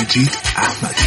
مجید احمدی.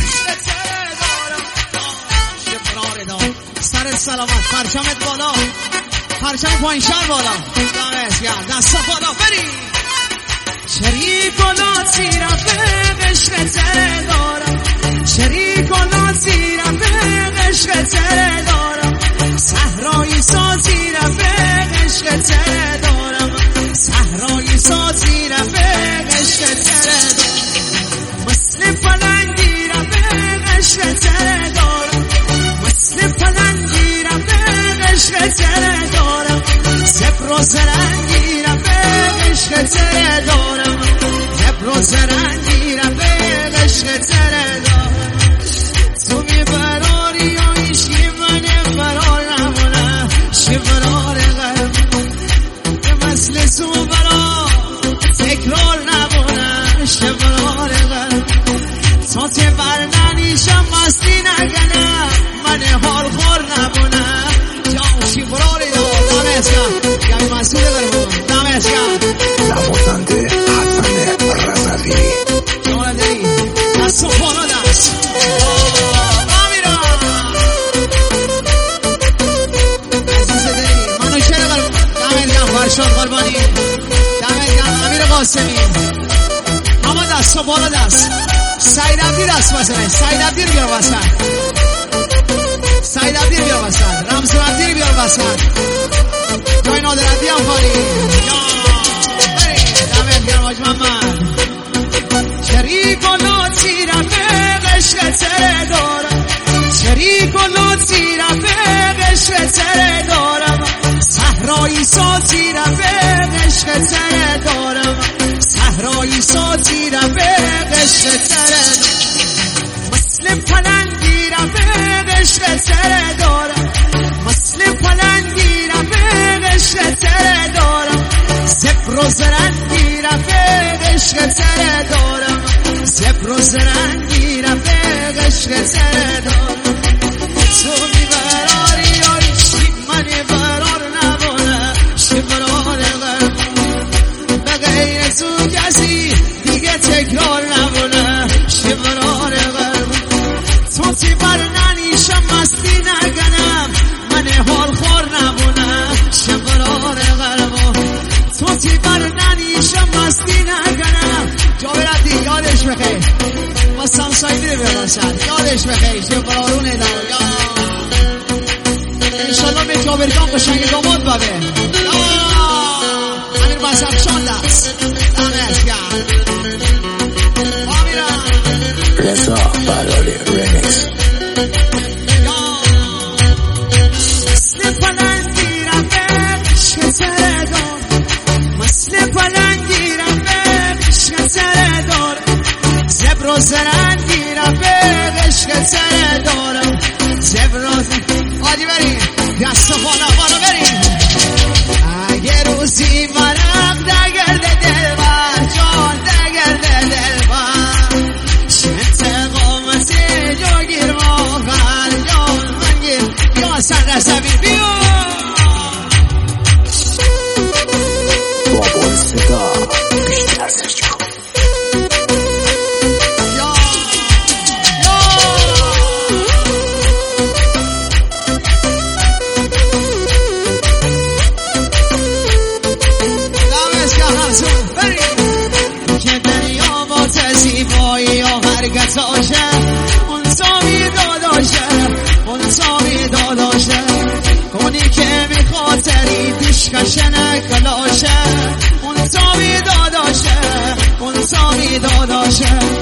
سر سلامت، پرچمت بالا، پرچم پایین شر بالا، دمت گرم، دستا بالا، بریم. شریک و ناتی رفیق عشق تره دارم، شریک و ناتی رفیق عشق تره دارم، صحرایی سازی رفیق عشق تره دارم، صحرایی سازی رفیق عشق تره دارم، مثل پلنگی رفیق عشق تره دارم، مثل پلنگی رفیق عشق تره دارم، زبر و زرنگی رفیق عشق تره دارم، زبر و زرنگی رفیق عشق تره دارم. تو میبراری یا ایشی من فرار نمونه، شفرار غرب مثل تو برا تکرار نمونه، شفرار غرب تا تبر ننیشم مستی نگنم، من حال خور نمونه. یا شفرار دمت گرم، یعنی مسئول غرب دمت گرم. نوازنده حسن رضوی. جانه داری دست و خانا دست آمیرا عزیز داری منو شهر غرب دمت گرم، فرشاد قربانی دمت گرم، امیر قاسمی اما دست و بالا دست. سعید عبدی دست بزنه، سعید عبدی رو بیار وسط، سعید عبدی رو بیار وسط، رمز عبدی رو بیار وسط، جای نادر عبدی هم خالی. دمت گرم حاج محمد. شریک و ناتی رفیق عشق تره دارم، شریک و ناتی رفیق عشق تره دارم، صحرایی سازی رفیق عشق تره دارم، صحرایی سازی رفیق عشق تره دارم، مثل پلنگی رفیق عشق تره دارم، مثل پلنگی رفیق عشق تره دارم، زبر و زرنگی رفیق عشق تره دارم، زبر و زرنگی رفیق عشق تره دارم. تو میبراری یا ایشی من برار نبونه، شفرار غرب به غیر تو کسی دیگه تکرار نبونه، شفرار غرب تو تیبر ننیشم مستی نگنم، من حال خور نبونه، شفرار غرب تو تیبر ننیشم مستی نگنم. جاوردی یادش بخیر، ما سامسایدی رو برسن یادش بخیر، شفرارونه دار یا انشالله به جاوردان قشنگ داماد بابه امیر بسرشان دست دمت گرم. آمیرا رضا برالی ریمیکس. مثل پلنگی رفیق عشق تره دارم، مثل پلنگی رفیق عشق تره دارم، زبر و زرنگی رفیق عشق تره دارم، زبر و زرنگی. آدی بریم دست خانا خانا بریم. اگه روزی ورق دگرده دل بر جان دگرده دل بر شنت قامتی جو گیر موخر جان من گیر یا سر رسوی بیو بابا صدا بیشتر سرچ کن. اون سامی داداشه، اون سامی داداشه، اونی که بی خاطری پیشکشه نکلاشه، اون سامی داداشه، اون سامی داداشه.